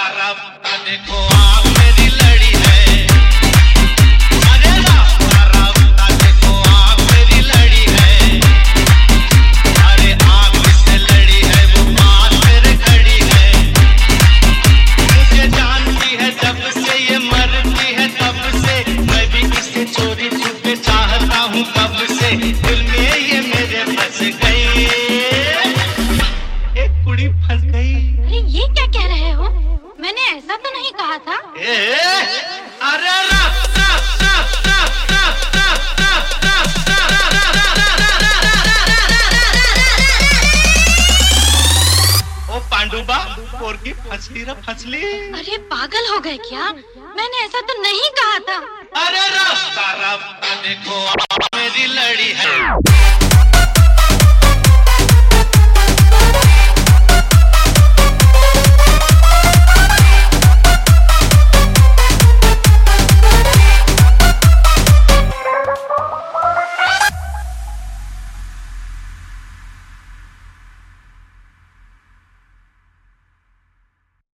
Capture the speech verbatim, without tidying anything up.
रास्ता देखो आग मेरी लड़ी है। अरे रास्ता रास्ता देखो आग मेरी लड़ी है। अरे आग किससे लड़ी है वो पास मेरे खड़ी है। मुझे जानती है जब से ये मरती है तब से, मैं भी इसे चोरी छुपे चाहता हूँ कब से। दिल में ये मेरे फंस गई, एक कुड़ी फंस गई। अरे ये क्या कह रहे हो? मैंने ऐसा तो नहीं कहा था। ए, अरे रास्ता रास्ता रास्ता रास्ता ओ पांडुबा पोरकी फसली रे फसली। अरे पागल हो गए क्या? मैंने ऐसा तो नहीं कहा था। अरे रास्ता रास्ता देखो